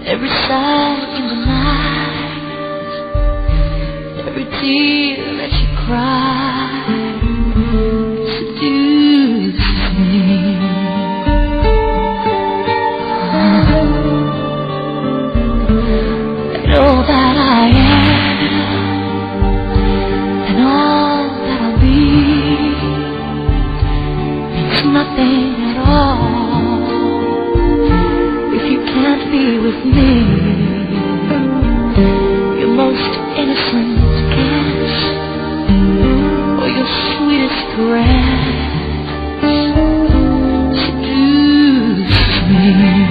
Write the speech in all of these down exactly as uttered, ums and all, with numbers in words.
every sigh in the night, every tear that you cry seduces me. And all that I am and all that I'll be means nothing at all if you can't be with me. Your most innocent kiss or your sweetest caress seduces me.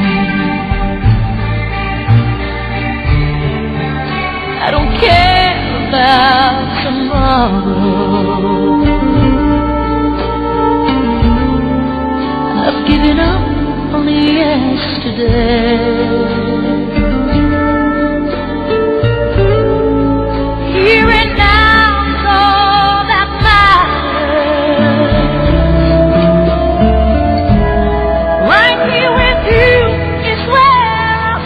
I don't care about tomorrow. I've given up on yesterday. Here and now is all that matters. Right here with you is where I'll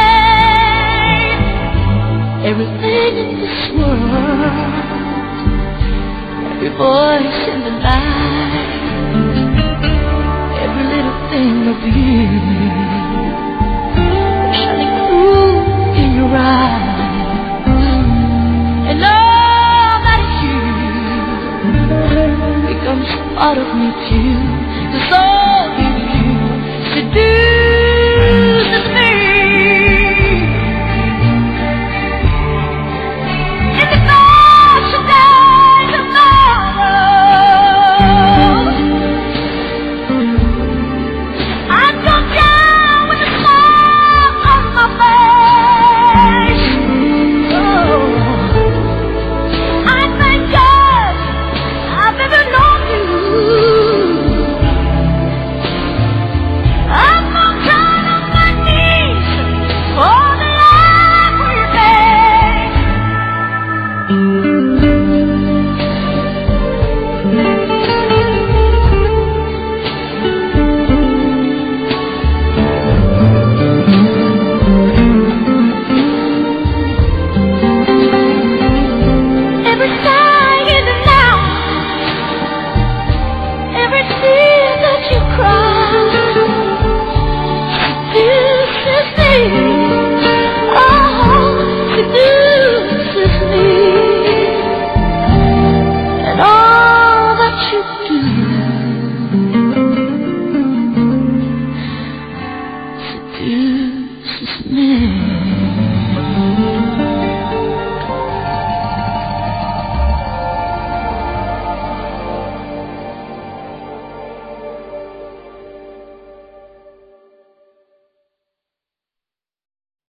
stay. Everything in this world, every voice in